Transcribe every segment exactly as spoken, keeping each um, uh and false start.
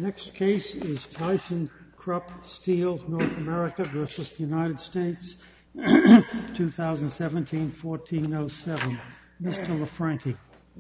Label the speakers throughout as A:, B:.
A: Next case is Tyson Krupp Steel North America versus the United States, twenty seventeen fourteen oh seven. Mister LaFranchi.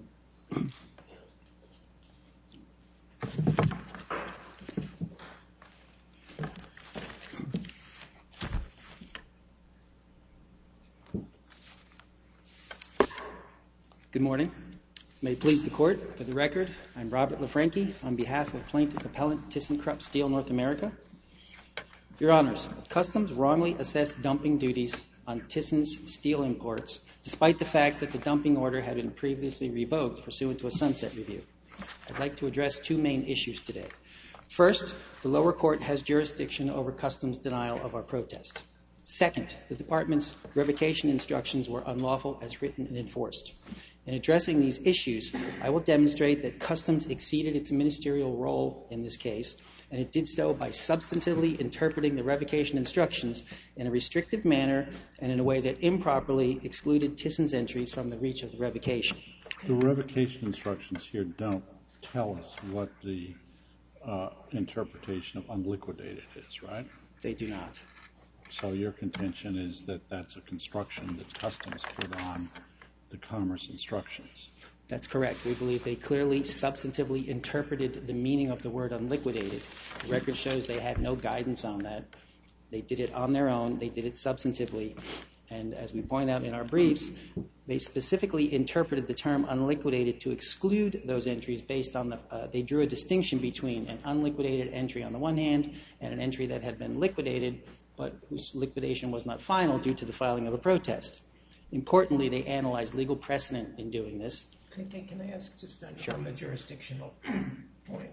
B: Good morning. May it please the Court, for the record, I'm Robert LaFranchi on behalf of Plaintiff Appellant ThyssenKrupp Steel North America. Your Honors, Customs wrongly assessed dumping duties on Thyssen's steel imports, despite the fact that the dumping order had been previously revoked pursuant to a sunset review. I'd like to address two main issues today. First, the lower court has jurisdiction over Customs' denial of our protest. Second, the Department's revocation instructions were unlawful as written and enforced. In addressing these issues, I will demonstrate that Customs exceeded its ministerial role in this case, and it did so by substantively interpreting the revocation instructions in a restrictive manner and in a way that improperly excluded Thyssen's entries from the reach of the revocation.
C: The revocation instructions here don't tell us what the uh, interpretation of unliquidated is, right?
B: They do not.
C: So your contention is that that's a construction that Customs put on the Commerce instructions.
B: That's correct. We believe they clearly substantively interpreted the meaning of the word unliquidated. The record shows they had no guidance on that. They did it on their own. They did it substantively. And as we point out in our briefs, they specifically interpreted the term unliquidated to exclude those entries based on the, uh, they drew a distinction between an unliquidated entry on the one hand and an entry that had been liquidated, but whose liquidation was not final due to the filing of a protest. Importantly, they analyzed legal precedent in doing this.
D: Can, can, can I ask just on,
B: Sure.
D: on the jurisdictional point?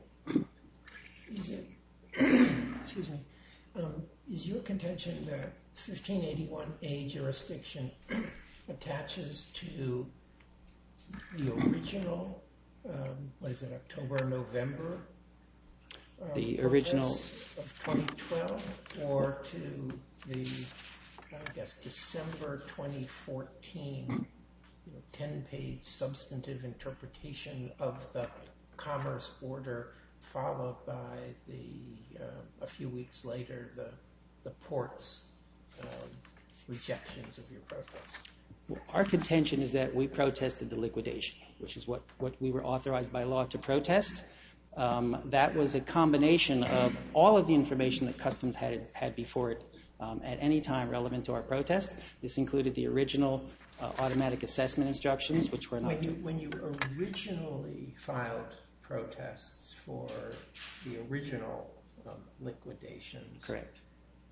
D: Is it, excuse me, um, is your contention that fifteen eighty-one A jurisdiction attaches to the original, um, what is it, October, November? Um,
B: The original
D: of twenty twelve, or to the, I guess, December twenty fourteen, you know, ten-page substantive interpretation of the Commerce order, followed by the, uh, a few weeks later, the, the port's um, rejections of your protest?
B: Well, our contention is that we protested the liquidation, which is what, what we were authorized by law to protest. Um, that was a combination of all of the information that Customs had, had before it um, at any time relevant to our protest. This included the original uh, automatic assessment instructions, which were not...
D: When you, when you originally filed protests for the original um, liquidations...
B: Correct.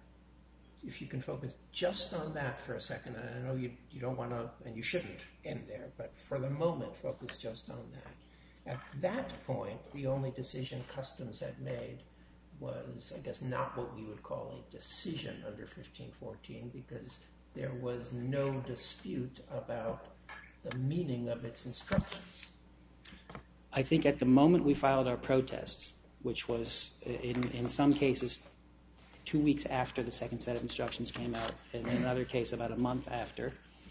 D: If you can focus just on that for a second, and I know you, you don't want to, and you shouldn't end there, but for the moment, focus just on that. At that point, the only decision Customs had made was, I guess, not what we would call a decision under fifteen fourteen, because there was no dispute about the meaning of its instructions.
B: I think at the moment we filed our protest, which was in, in some cases two weeks after the second set of instructions came out, and in another case about a month after,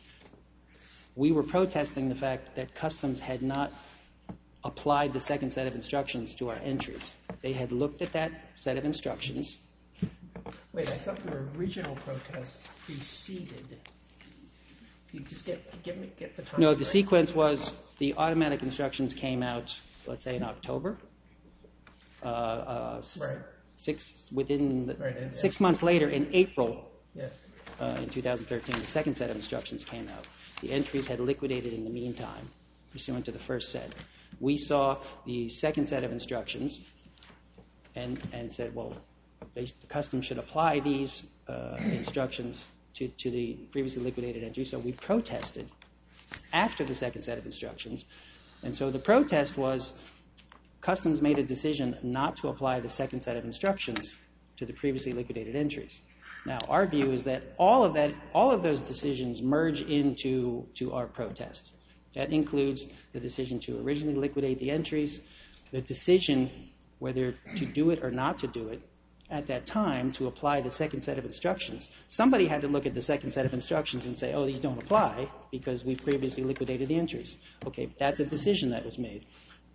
B: we were protesting the fact that Customs had not applied the second set of instructions to our entries. They had looked at that set of instructions.
D: Wait, I thought your original protest preceded. Can you just get, get, me, get the time?
B: No, the
D: right?
B: sequence was the automatic instructions came out, let's say in October. Uh, uh,
D: Right.
B: Six within the,
D: Right, and-
B: six months later, in April
D: Yes.
B: uh, in two thousand thirteen, the second set of instructions came out. The entries had liquidated in the meantime, pursuant to the first set. We saw the second set of instructions and and said, well, they, the Customs should apply these uh, instructions to, to the previously liquidated entries. So we protested after the second set of instructions. And so the protest was Customs made a decision not to apply the second set of instructions to the previously liquidated entries. Now, our view is that all of that, all of those decisions merge into to our protest. That includes the decision to originally liquidate the entries, the decision whether to do it or not to do it at that time to apply the second set of instructions. Somebody had to look at the second set of instructions and say, oh, these don't apply because we previously liquidated the entries. Okay, that's a decision that was made.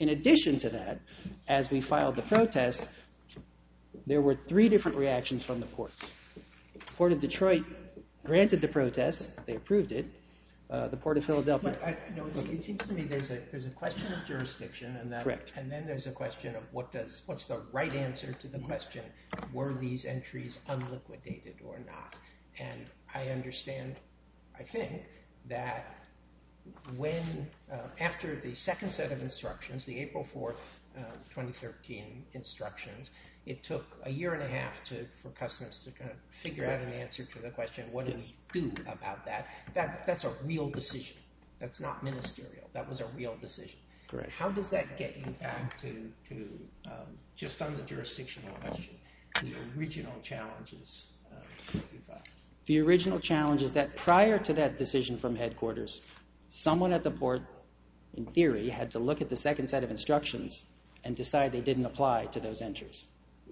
B: In addition to that, as we filed the protest, there were three different reactions from the ports. The Port of Detroit granted the protest. They approved it. Uh, the Port of Philadelphia...
D: But I, no, it's, it seems to me there's a there's a question of jurisdiction, and that,
B: Correct.
D: and then there's a question of what does what's the right answer to the question: were these entries unliquidated or not? And I understand, I think, that when uh, after the second set of instructions, the April fourth, uh, twenty thirteen instructions, it took a year and a half to for Customs to kind of figure out an answer to the question, what do
B: Yes.
D: we do about that? That that's a real decision. That's not ministerial. That was a real decision.
B: Correct.
D: How does that get you back to to um, just on the jurisdictional question, the original challenges uh, that you filed?
B: The original challenge is that prior to that decision from headquarters, someone at the port, in theory, had to look at the second set of instructions and decide they didn't apply to those entries.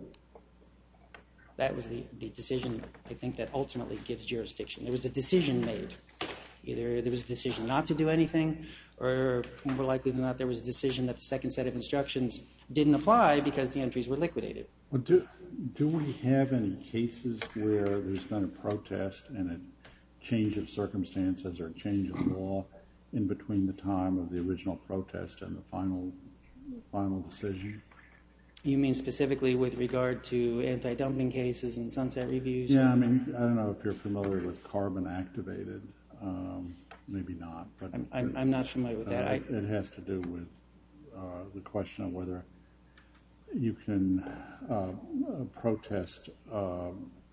B: That was the, the decision, I think, that ultimately gives jurisdiction. There was a decision made. Either there was a decision not to do anything, or more likely than not, there was a decision that the second set of instructions didn't apply because the entries were liquidated.
C: Well, do, do we have any cases where there's been a protest and a change of circumstances or a change of law in between the time of the original protest and the final final decision?
B: You mean specifically with regard to anti-dumping cases and sunset reviews?
C: Yeah, I mean, I don't know if you're familiar with carbon activated. Um, maybe not. But
B: I'm, I'm, I'm not familiar with that.
C: Uh,
B: I,
C: it has to do with uh, the question of whether you can uh, protest uh,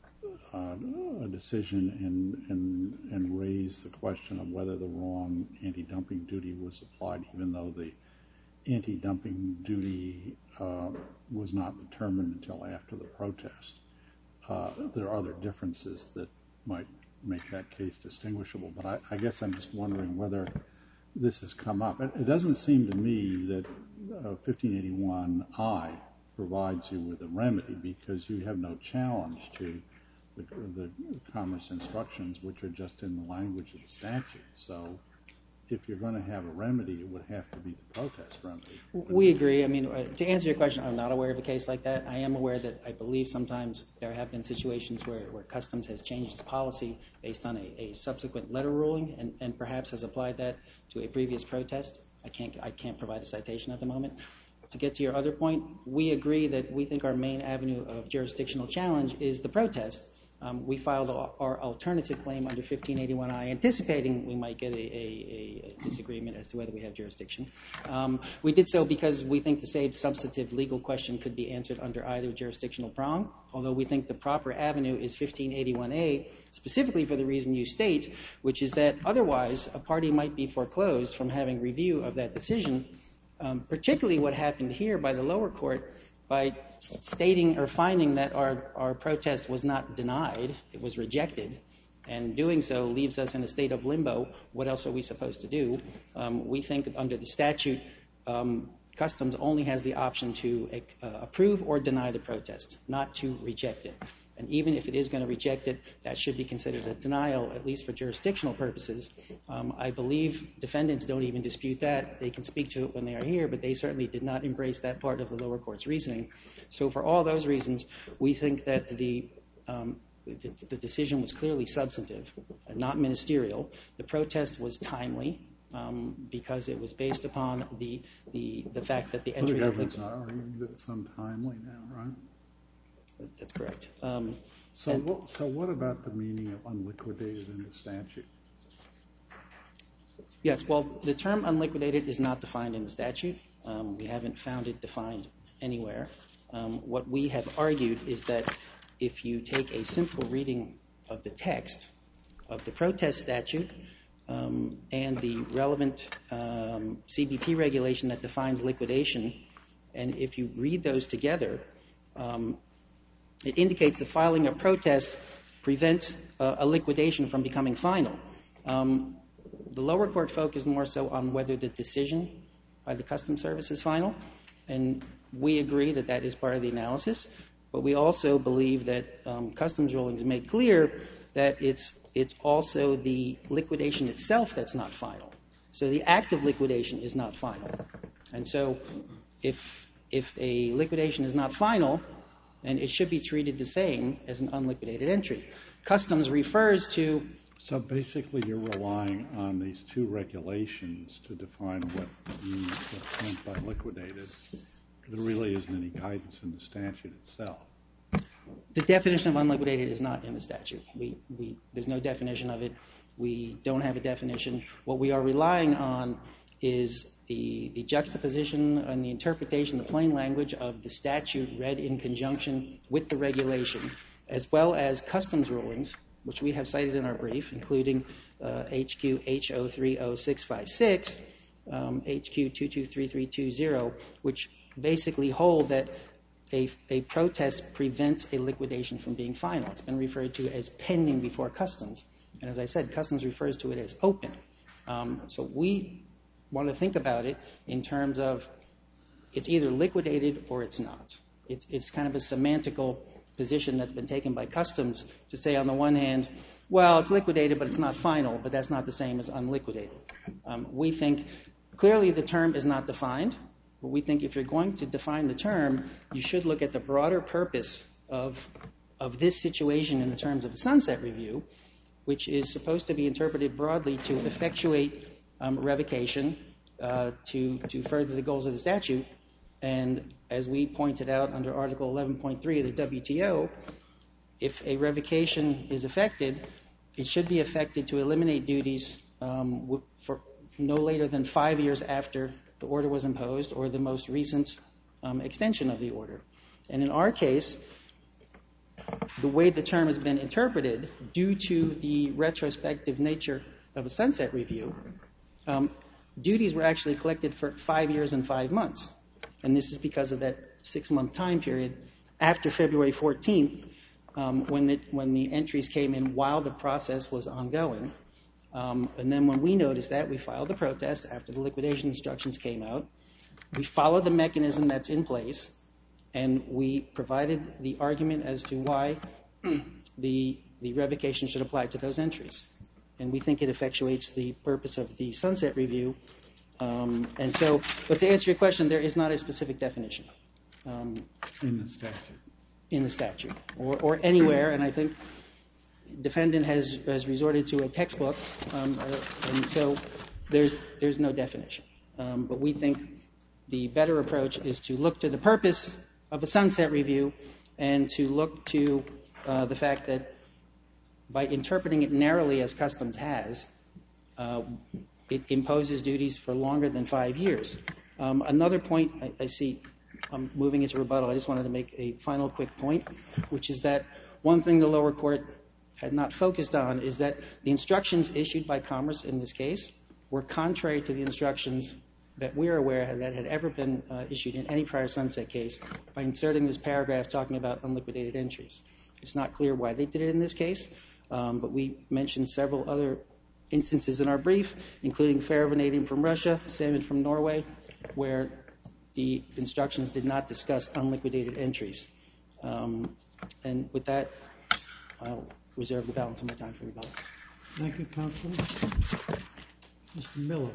C: uh, a decision and, and, and raise the question of whether the wrong anti-dumping duty was applied, even though the anti-dumping duty uh, was not determined until after the protest. Uh, there are other differences that might make that case distinguishable, but I, I guess I'm just wondering whether this has come up. It, it doesn't seem to me that uh, fifteen eighty-one I provides you with a remedy because you have no challenge to the, the Commerce instructions, which are just in the language of the statute. So if you're going to have a remedy, it would have to be the protest remedy.
B: we agree. I mean, uh, to answer your question, I'm not aware of a case like that. I am aware that I believe sometimes there have been situations where, where Customs has changed its policy based on a, a subsequent letter ruling and, and perhaps has applied that to a previous protest. I can't, I can't provide a citation at the moment. To get to your other point, we agree that we think our main avenue of jurisdictional challenge is the protest. Um, we filed our alternative claim under fifteen eighty-one I, anticipating we might get a, a, a disagreement as to whether we have jurisdiction. Um, we did so because we think the same substantive legal question could be answered under either jurisdictional prong, although we think the proper avenue is fifteen eighty-one A, specifically for the reason you state, which is that otherwise a party might be foreclosed from having review of that decision, um, particularly what happened here by the lower court by stating or finding that our, our protest was not denied, it was rejected, and doing so leaves us in a state of limbo. What else are we supposed to do? Um, we think that under the statute, um, Customs only has the option to uh, approve or deny the protest, not to reject it. And even if it is going to reject it, that should be considered a denial, at least for jurisdictional purposes. Um, I believe defendants don't even dispute that. They can speak to it when they are here, but they certainly did not embrace that part of the lower court's reasoning. So for all those reasons, we think that the, um, the, the decision was clearly substantive, not ministerial. The protest was timely um, because it was based upon the, the, the fact that the entry...
C: Well, the government's not arguing that it's untimely now, right?
B: That's correct. Um,
C: so, what, so what about the meaning of unliquidated in the statute?
B: Yes, well, the term unliquidated is not defined in the statute. Um, we haven't found it defined anywhere. Um, what we have argued is that if you take a simple reading of the text of the protest statute um, and the relevant um, C B P regulation that defines liquidation, and if you read those together, um, it indicates that filing a protest prevents uh, a liquidation from becoming final. Um, the lower court focused more so on whether the decision by the Customs Service is final, and we agree that that is part of the analysis, but we also believe that um, Customs rulings make clear that it's, it's also the liquidation itself that's not final. So the act of liquidation is not final. And so if if a liquidation is not final, then it should be treated the same as an unliquidated entry. Customs refers to...
C: So basically you're relying on these two regulations to define what you meant by liquidated. There really isn't any guidance in the statute itself.
B: The definition of unliquidated is not in the statute. We, we, there's no definition of it. We don't have a definition. What we are relying on is the, the juxtaposition and the interpretation, the plain language of the statute read in conjunction with the regulation, as well as customs rulings, which we have cited in our brief, including uh, H Q H zero three zero six five six, um, H Q two two three three two zero, which basically hold that a, a protest prevents a liquidation from being final. It's been referred to as pending before customs. And as I said, customs refers to it as open. Um, so we want to think about it in terms of it's either liquidated or it's not. It's, it's kind of a semantical position that's been taken by customs to say, on the one hand, well, it's liquidated, but it's not final, but that's not the same as unliquidated. Um, we think clearly the term is not defined, but we think if you're going to define the term, you should look at the broader purpose of, of this situation in the terms of a sunset review, which is supposed to be interpreted broadly to effectuate um, revocation uh, to, to further the goals of the statute. And as we pointed out under Article eleven point three of the W T O, if a revocation is effected, it should be effected to eliminate duties um, for no later than five years after the order was imposed or the most recent um, extension of the order. And in our case, the way the term has been interpreted, due to the retrospective nature of a sunset review, um, duties were actually collected for five years and five months. And this is because of that six-month time period after February fourteenth, um, when, the, when the entries came in while the process was ongoing. Um, and then when we noticed that, we filed a protest after the liquidation instructions came out. We followed the mechanism that's in place, and we provided the argument as to why the, the revocation should apply to those entries. And we think it effectuates the purpose of the sunset review. Um, and so, but to answer your question, there is not a specific definition. Um,
C: in the statute.
B: In the statute, or, or anywhere, and I think defendant has, has resorted to a textbook, um, uh, and so there's, there's no definition. Um, but we think the better approach is to look to the purpose of a sunset review and to look to uh, the fact that by interpreting it narrowly as customs has, uh, it imposes duties for longer than five years. Um, another point, I, I see I'm moving into rebuttal. I just wanted to make a final quick point, which is that one thing the lower court had not focused on is that the instructions issued by Commerce in this case were contrary to the instructions that we're aware of that had ever been uh, issued in any prior sunset case by inserting this paragraph talking about unliquidated entries. It's not clear why they did it in this case, um, but we mentioned several other instances in our brief, including fair vanadium from Russia, salmon from Norway, where the instructions did not discuss unliquidated entries. Um, and with that, I'll reserve the balance of my time for rebuttal.
A: Thank you, Counsel. Mister Miller.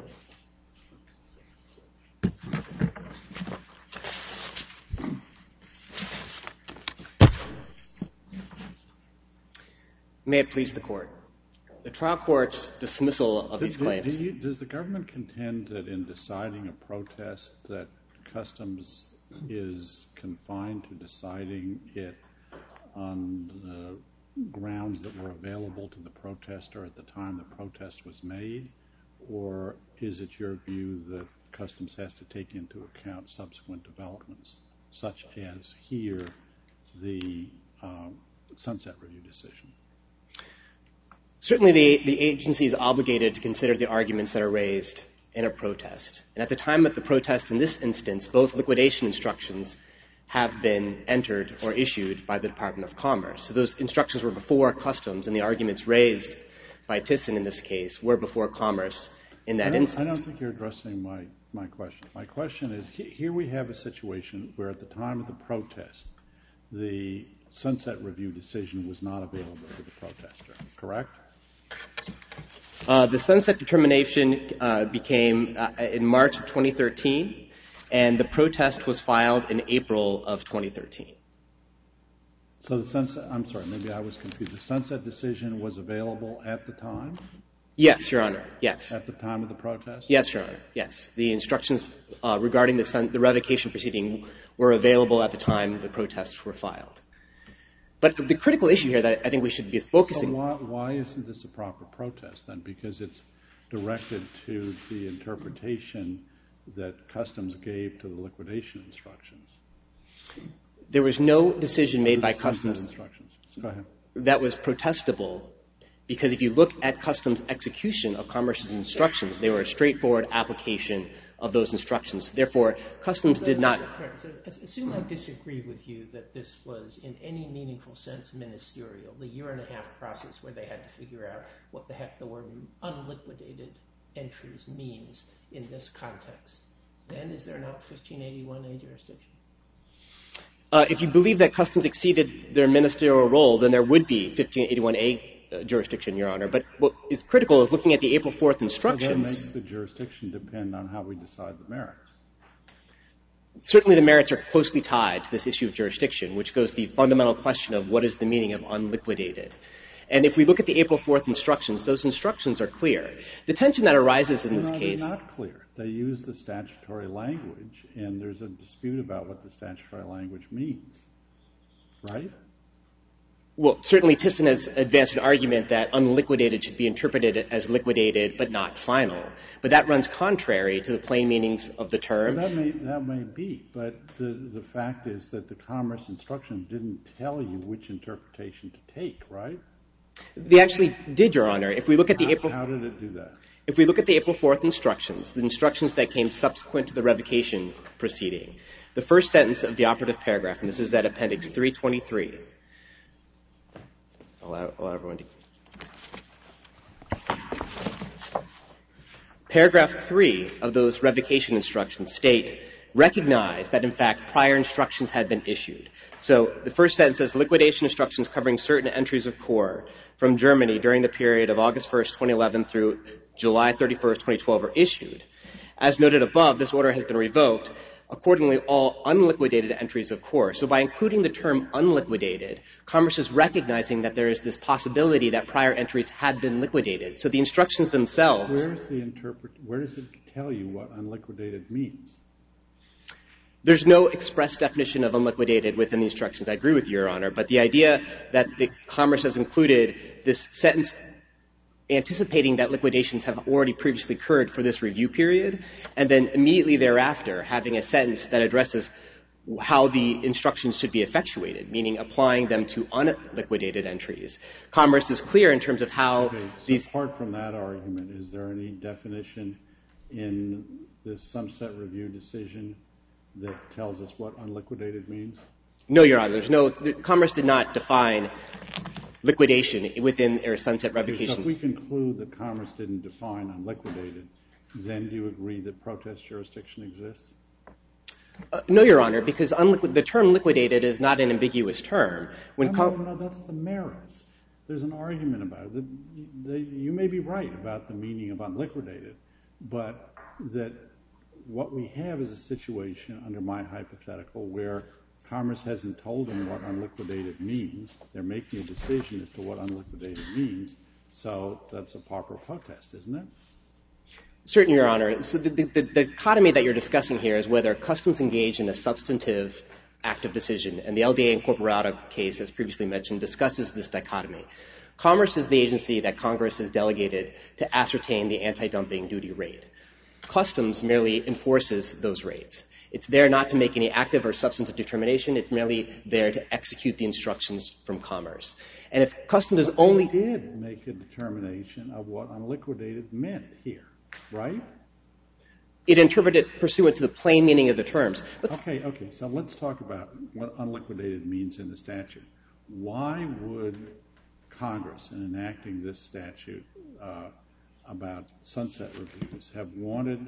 E: May it please the Court. The trial court's dismissal of these
C: do,
E: claims...
C: Do you, does the government contend that in deciding a protest that customs is confined to deciding it on the grounds that were available to the protester at the time the protest was made? Or is it your view that customs has to take into account subsequent developments, such as here the uh, sunset review decision?
E: Certainly the, the agency is obligated to consider the arguments that are raised in a protest. And at the time of the protest in this instance, both liquidation instructions have been entered or issued by the Department of Commerce. So those instructions were before customs, and the arguments raised by Thyssen in this case were before Commerce in that
C: I don't,
E: instance.
C: I don't think you're addressing my, my question. My question is, he, here we have a situation where at the time of the protest, the sunset review decision was not available to the protester, correct?
E: Uh, the sunset determination uh, became uh, in March of twenty thirteen, and the protest was filed in April of twenty thirteen.
C: So the sunset, I'm sorry, maybe I was confused. The sunset decision was available at the time?
E: Yes, Your Honor, yes.
C: At the time of the protest?
E: Yes, Your Honor, yes. The instructions uh, regarding the, sun, the revocation proceeding were available at the time the protests were filed. But the, the critical issue here that I think we should be focusing on...
C: So why, why isn't this a proper protest then? Because it's directed to the interpretation that Customs gave to the liquidation instructions.
E: There was no decision made by
C: Sunset
E: Customs
C: instructions. Go ahead.
E: that was protestable, because if you look at Customs' execution of Commerce's instructions, they were a straightforward application of those instructions. Therefore, Customs did not...
D: So assume I disagree with you that this was in any meaningful sense ministerial, the year and a half process where they had to figure out what the heck the word unliquidated entries means in this context. Then is there not fifteen eighty-one A jurisdiction?
E: Uh, if you believe that Customs exceeded their ministerial role, then there would be fifteen eighty-one A uh, jurisdiction, Your Honor. But what is critical is looking at the April fourth instructions.
C: So that makes the jurisdiction depend on how we decide the merits.
E: Certainly the merits are closely tied to this issue of jurisdiction, which goes to the fundamental question of what is the meaning of unliquidated. And if we look at the April fourth instructions, those instructions are clear. The tension that arises in this
C: no,
E: case...
C: they're not clear. They use the statutory language, and there's a dispute about what the statutory language means. Right?
E: Well, certainly Thyssen has advanced an argument that unliquidated should be interpreted as liquidated but not final. But that runs contrary to the plain meanings of the term.
C: Well, that may that may be, but the, the fact is that the Commerce instruction didn't tell you which interpretation to take, right?
E: They actually did, Your Honor. If we look at the
C: how,
E: April...
C: How did it do that?
E: If we look at the April fourth instructions, the instructions that came subsequent to the revocation proceeding, the first sentence of the operative paragraph, and this is at Appendix three twenty-three. I'll allow, allow everyone to... Paragraph three of those revocation instructions state, recognize that, in fact, prior instructions had been issued. So the first sentence says, liquidation instructions covering certain entries of core from Germany during the period of August first, twenty eleven through July thirty-first, twenty twelve are issued. As noted above, this order has been revoked. Accordingly, all unliquidated entries of core. So by including the term unliquidated, Commerce is recognizing that there is this possibility that prior entries had been liquidated. So the instructions themselves...
C: Where's the interpret? Where does it tell you what unliquidated means?
E: There's no express definition of unliquidated within the instructions. I agree with you, Your Honor. But the idea that the Commerce has included this sentence anticipating that liquidations have already previously occurred for this review period, and then immediately thereafter having a sentence that addresses how the instructions should be effectuated, meaning applying them to unliquidated entries. Commerce is clear in terms of how
C: okay, so
E: these...
C: Apart from that argument, is there any definition in this sunset review decision that tells us what unliquidated means?
E: No, Your Honor. There's no... The, Commerce did not define liquidation within their sunset revocation.
C: Okay, so if we conclude that Commerce didn't define unliquidated, then do you agree that protest jurisdiction exists?
E: Uh, no, Your Honor, because unliqu- the term liquidated is not an ambiguous term. When
C: no,
E: com-
C: no, no, that's the merits. There's an argument about it. The, the, you may be right about the meaning of unliquidated, but that what we have is a situation under my hypothetical where Commerce hasn't told them what unliquidated means. They're making a decision as to what unliquidated means, so that's a proper protest, isn't it?
E: Certainly, Your Honor. So the, the, the dichotomy that you're discussing here is whether Customs engage in a substantive act of decision, and the L D A Incorporated case, as previously mentioned, discusses this dichotomy. Commerce is the agency that Congress has delegated to ascertain the anti-dumping duty rate. Customs merely enforces those rates. It's there not to make any active or substantive determination. It's merely there to execute the instructions from Commerce. And if Customs is only...
C: They did make a determination of what unliquidated meant here, right?
E: It interpreted pursuant to the plain meaning of the terms. Let's...
C: Okay, okay. So let's talk about what unliquidated means in the statute. Why would Congress, in enacting this statute uh, about sunset reviews, have wanted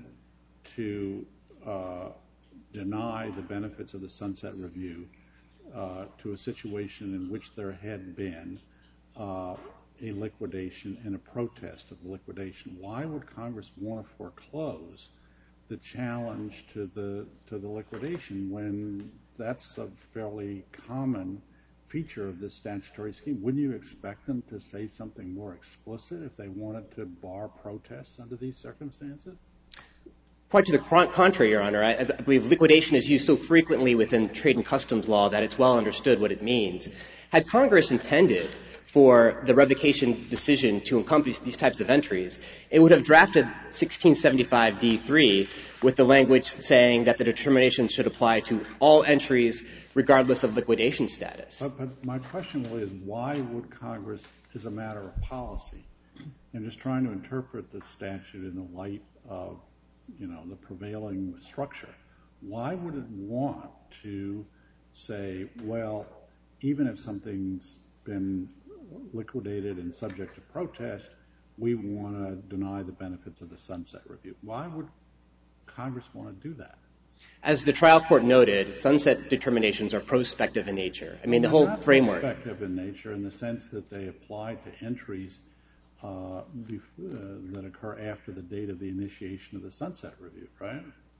C: to uh, deny the benefits of the sunset review uh, to a situation in which there had been uh, a liquidation and a protest of the liquidation? Why would Congress want to foreclose the challenge to the to the liquidation when that's a fairly common feature of this statutory scheme? Wouldn't you expect them to say something more explicit if they wanted to bar protests under these circumstances?
E: Quite to the contrary, Your Honor. I, I believe liquidation is used so frequently within trade and customs law that it's well understood what it means. Had Congress intended for the revocation decision to encompass these types of entries, it would have drafted sixteen seventy-five D three with the language saying that the determination should apply to all entries regardless of liquidation status.
C: But, but my question really is, why would Congress, as a matter of policy, and just trying to interpret the statute in the light of, you know, the prevailing structure, why would it want to say, well, even if something's been liquidated and subject to protest, we want to deny the benefits of the sunset review? Why would Congress want to do that?
E: As the trial court noted, sunset determinations are prospective in nature. I mean, the whole
C: not
E: framework.
C: Prospective in nature in the sense that they apply to entries uh, bef- uh, that occur after the date of the initiation of the sunset review, right?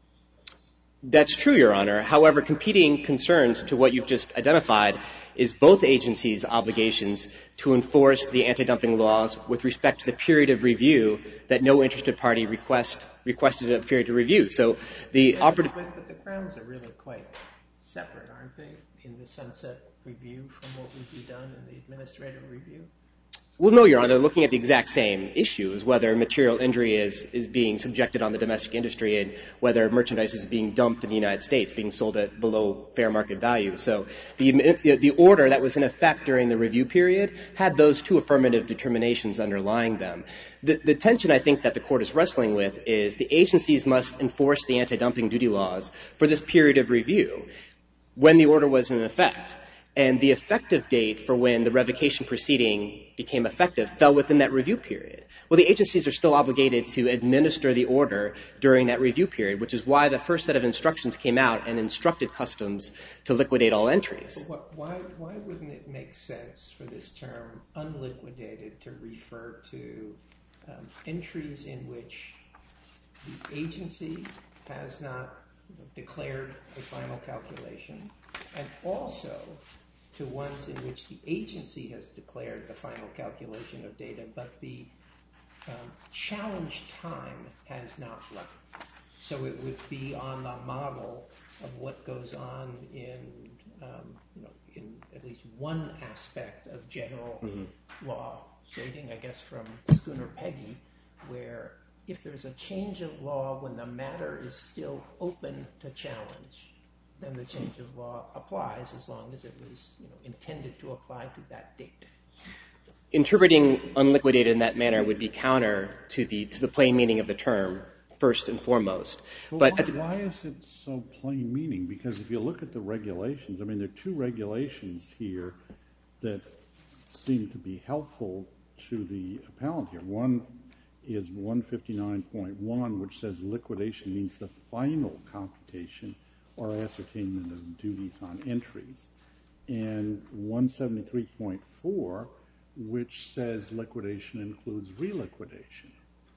E: That's true, Your Honor. However, competing concerns to what you've just identified is both agencies' obligations to enforce the anti-dumping laws with respect to the period of review that no interested party request, requested a period of review. So the
D: but,
E: operative...
D: But, but the grounds are really quite separate, aren't they, in the sunset review from what would be done in the administrative review?
E: Well, no, Your Honor. Looking at the exact same issues, whether material injury is, is being subjected on the domestic industry and whether merchandise is being dumped in the United States, being sold at below fair market value. So the, the order that was in effect during the review period had those two affirmative determinations underlying them. The, the tension I think that the Court is wrestling with is the agencies must enforce the anti-dumping duty laws for this period of review when the order was in effect. And the effective date for when the revocation proceeding became effective fell within that review period. Well, the agencies are still obligated to administer the order during that review period, which is why the first set of instructions came out and instructed customs to liquidate all entries.
D: But what, why, why wouldn't it make sense for this term unliquidated to refer to um, entries in which the agency has not declared a final calculation, and also to ones in which the agency has declared the final calculation of data, but the um, challenge time has not run. So it would be on the model of what goes on in, um, you know, in at least one aspect of general mm-hmm. law, dating, I guess, from Schooner Peggy, where if there's a change of law when the matter is still open to challenge, then the change of law applies as long as it was, you know, intended to apply to that date.
E: Interpreting unliquidated in that manner would be counter to the to the plain meaning of the term, first and foremost.
C: Well,
E: but
C: why,
E: the,
C: why is it so plain meaning? Because if you look at the regulations, I mean, there are two regulations here that seem to be helpful to the appellant here. One is one fifty-nine point one, which says liquidation means the final computation or ascertainment of duties on entries, and one seventy-three point four, which says liquidation includes reliquidation.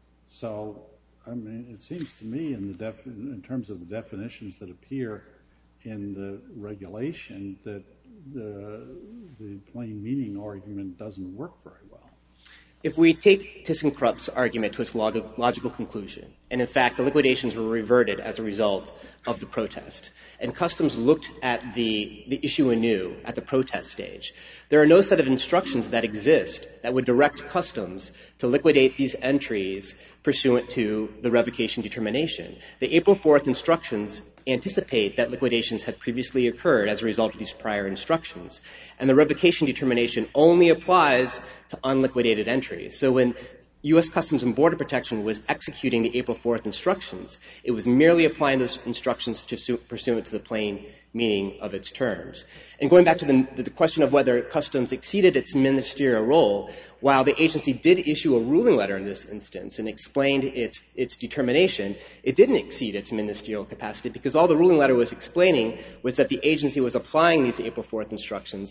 C: So, I mean, it seems to me in the def- in terms of the definitions that appear in the regulation that the, the plain meaning argument doesn't work very well.
E: If we take ThyssenKrupp's argument to its log- logical conclusion, and in fact the liquidations were reverted as a result of the protest, and customs looked at the, the issue anew at the protest stage, there are no set of instructions that exist that would direct customs to liquidate these entries pursuant to the revocation determination. The April fourth instructions anticipate that liquidations had previously occurred as a result of these prior instructions. And the revocation determination only applies to unliquidated entries. So when U S Customs and Border Protection was executing the April fourth instructions, it was merely applying those instructions to su- pursuant to the plain meaning of its terms. And going back to the, the question of whether Customs exceeded its ministerial role, while the agency did issue a ruling letter in this instance and explained its, its determination, it didn't exceed its ministerial capacity because all the ruling letter was explaining was that the agency was applying these April fourth instructions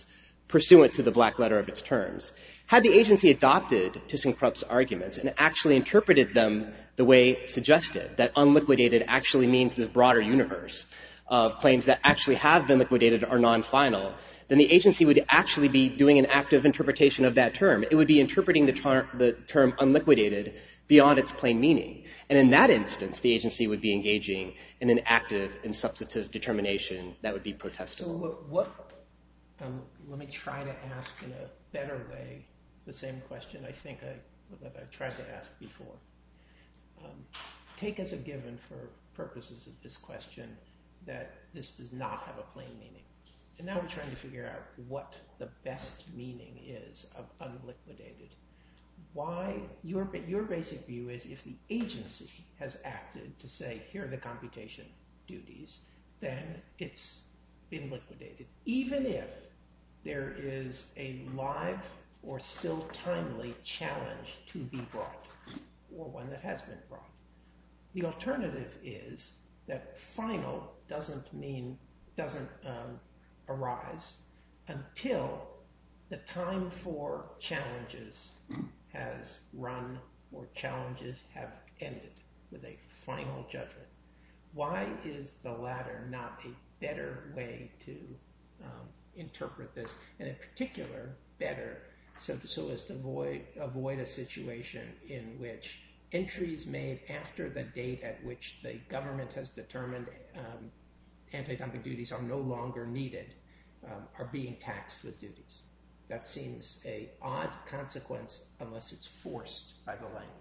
E: pursuant to the black letter of its terms. Had the agency adopted ThyssenKrupp's arguments and actually interpreted them the way suggested, that unliquidated actually means the broader universe of claims that actually have been liquidated or non-final, then the agency would actually be doing an active interpretation of that term. It would be interpreting the, ter- the term unliquidated beyond its plain meaning. And in that instance, the agency would be engaging in an active and substantive determination that would be protestable.
D: So what, what um, let me try to ask in a better way the same question I think I, that I tried to ask before. Um, take as a given for purposes of this question that this does not have a plain meaning. And now we're trying to figure out what the best meaning is of unliquidated. Why, your, your basic view is if the agency has acted to say, here are the computation duties, then it's been liquidated. Even if there is a live or still timely challenge to be brought, or one that has been brought. The alternative is that final doesn't mean, doesn't um, arise until the time for challenges has run or challenges have ended with a final judgment. Why is the latter not a better way to um, interpret this, and in particular, better so, so as to avoid, avoid a situation in which entries made after the date at which the government has determined um, anti-dumping duties are no longer needed um, are being taxed with duties? That seems an odd consequence unless it's forced by the language.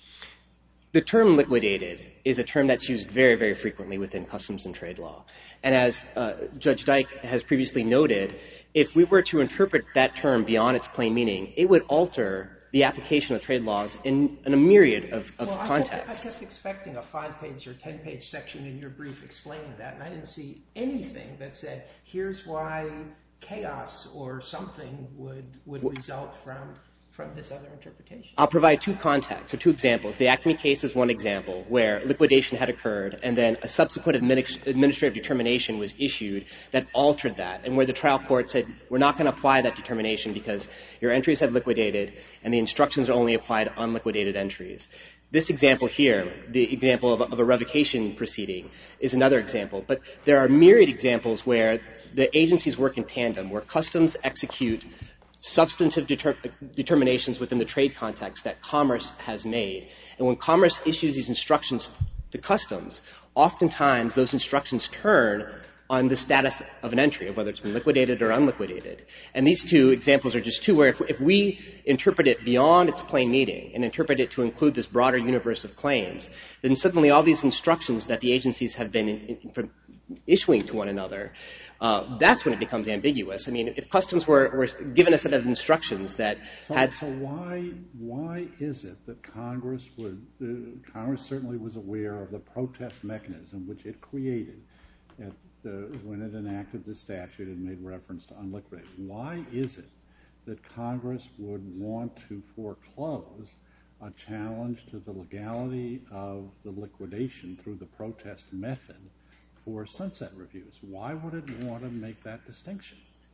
E: The term liquidated is a term that's used very, very frequently within customs and trade law. And as uh, Judge Dyke has previously noted, if we were to interpret that term beyond its plain meaning, it would alter the application of trade laws in, in a myriad of, of
D: well,
E: contexts.
D: I kept, I kept expecting a five-page or ten-page section in your brief explaining that, and I didn't see anything that said, here's why chaos or something would would result from from this other interpretation.
E: I'll provide two contexts, or two examples. The Acme case is one example where liquidation had occurred and then a subsequent administ- administrative determination was issued that altered that, and where the trial court said, we're not going to apply that determination because your entries have liquidated and the instructions are only applied to unliquidated entries. This example here, the example of a, of a revocation proceeding, is another example. But there are myriad examples where the agencies work in tandem, where customs execute substantive deter- determinations within the trade context that commerce has made. And when commerce issues these instructions to customs, oftentimes those instructions turn on the status of an entry, of whether it's been liquidated or unliquidated. And these two examples are just two where if, if we interpret it beyond its plain meaning and interpret it to include this broader universe of claims, then suddenly all these instructions that the agencies have been in, in, issuing to one another, uh, that's when it becomes ambiguous. I mean, if customs were, were given a set of instructions that
C: so,
E: had...
C: So why, why is it that Congress would, uh, Congress certainly was aware of the protest mechanism which it created at Uh, when it enacted the statute and made reference to unliquidated? Why is it that Congress would want to foreclose a challenge to the legality of the liquidation through the protest method for sunset reviews? Why would it want to make that distinction?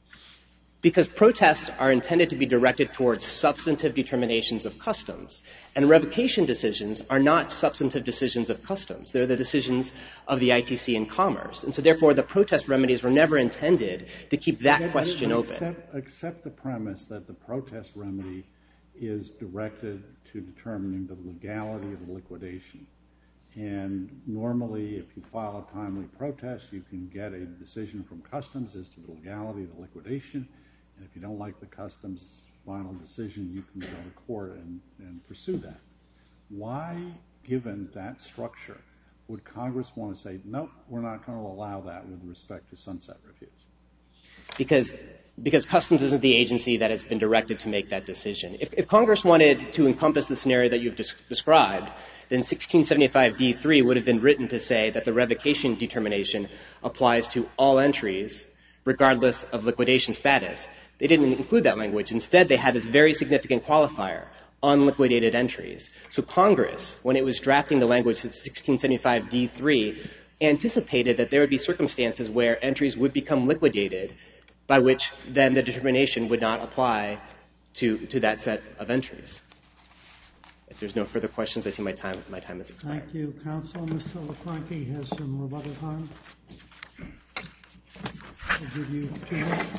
E: Because protests are intended to be directed towards substantive determinations of customs, and revocation decisions are not substantive decisions of customs. They're the decisions of the I T C and commerce. And so therefore the protest remedies were never intended to keep that
C: but,
E: question
C: but
E: open.
C: Accept, accept the premise that the protest remedy is directed to determining the legality of the liquidation. And normally, if you file a timely protest, you can get a decision from customs as to the legality of the liquidation. And if you don't like the customs final decision, you can go to court and, and pursue that. Why, given that structure, would Congress want to say, nope, we're not going to allow that with respect to sunset reviews?
E: Because because customs isn't the agency that has been directed to make that decision. If, if Congress wanted to encompass the scenario that you've des- described, then sixteen seventy-five D three would have been written to say that the revocation determination applies to all entries regardless of liquidation status. They didn't include that language. Instead, they had this very significant qualifier, unliquidated entries. So Congress, when it was drafting the language of sixteen seventy-five D three, anticipated that there would be circumstances where entries would become liquidated by which then the determination would not apply to, to that set of entries. If there's no further questions, I see my time, my time has expired.
A: Thank you, counsel. Mister LaFranchi has some rebuttal time. I'll give you two minutes.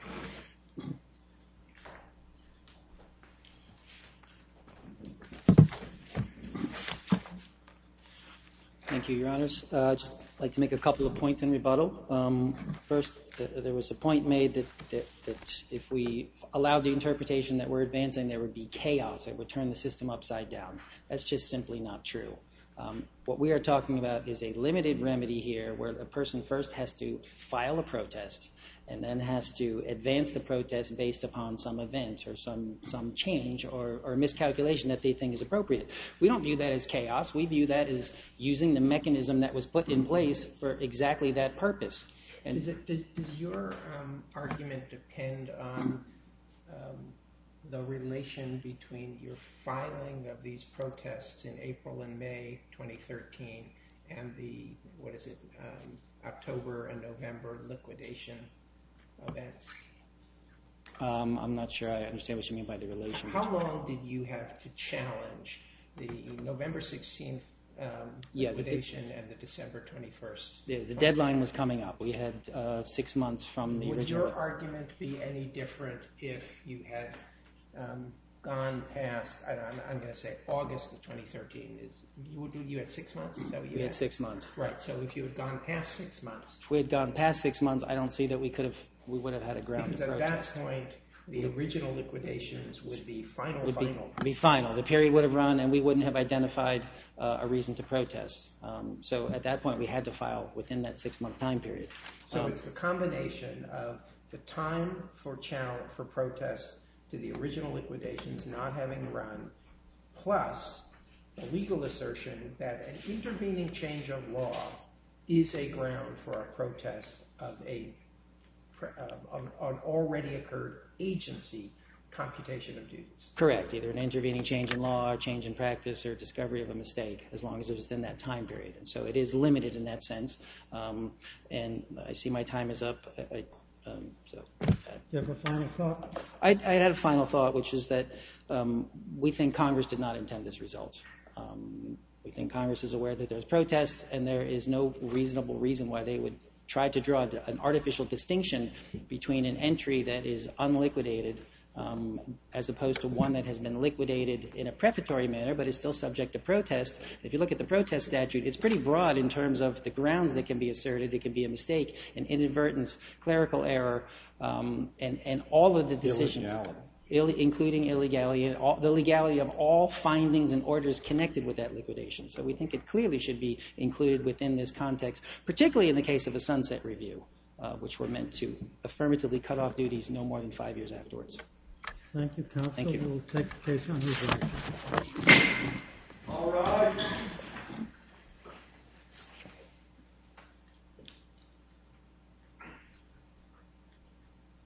B: Thank you, Your Honors. Uh, I'd just like to make a couple of points in rebuttal. Um, first, th- there was a point made that, that, that if we allowed the interpretation that we're advancing, there would be chaos. It would turn the system upside down. That's just simply not true. Um, what we are talking about is a limited remedy here where a person first has to file a protest and then has to advance the protest based upon some event or some, some change or, or miscalculation that they think is appropriate. We don't view that as chaos. We view that as using the mechanism that was put in place for exactly that purpose. And
D: Does, it, does, does your um, argument depend on um, the relation between your filing of these protests in April and May twenty thirteen and the, what is it, um, October and November liquidation events?
B: um, I'm not sure I understand what you mean by the relation.
D: How long did you have to challenge the November sixteenth um,
B: Yeah, the-
D: liquidation and the December twenty-first?
B: The, the deadline was coming up. We had uh, six months from the
D: Would
B: original.
D: your argument be any different if you had um, gone past, I don't, I'm, I'm going to say August of twenty thirteen? Is you, you had six months? Is that what you
B: We
D: had?
B: had six months.
D: Right, so if you had gone past six months,
B: If we had gone past six months, I don't see that we could have, we would have had a ground
D: because
B: to
D: at
B: protest.
D: that point, the original liquidations would be final,
B: Would be,
D: final.
B: be final. The period would have run, and we wouldn't have identified uh, a reason to protest. Um, so at that point, we had to file within that six-month time period.
D: So
B: Um,
D: it's the combination of the time for challenge, for protest to the original liquidations not having run, plus the legal assertion that an intervening change of law is a ground for a protest of a of an already occurred agency computation of duties.
B: Correct. Either an intervening change in law, or change in practice, or discovery of a mistake, as long as it was within that time period. And so it is limited in that sense. Um, and I see my time is up. I, I, um, so.
A: Do you have a final thought?
B: I, I had a final thought, which is that um, we think Congress did not intend this result. Um, we think Congress is aware that there's protests, and there is no reasonable reason why they would try to draw an artificial distinction between an entry that is unliquidated um, as opposed to one that has been liquidated in a prefatory manner but is still subject to protest. If you look at the protest statute, it's pretty broad in terms of the grounds that can be asserted. It can be a mistake, an inadvertence, clerical error, um, and, and all of the decisions.
C: Illegality.
B: Ill, including illegality and all, the legality of all findings and orders connected with that liquidation. So we think it clearly should be included within this context, particularly in the case of a sunset review, uh, which were meant to affirmatively cut off duties no more than five years afterwards.
A: Thank you, counsel.
B: Thank you.
A: We'll take the case on review.
F: All right.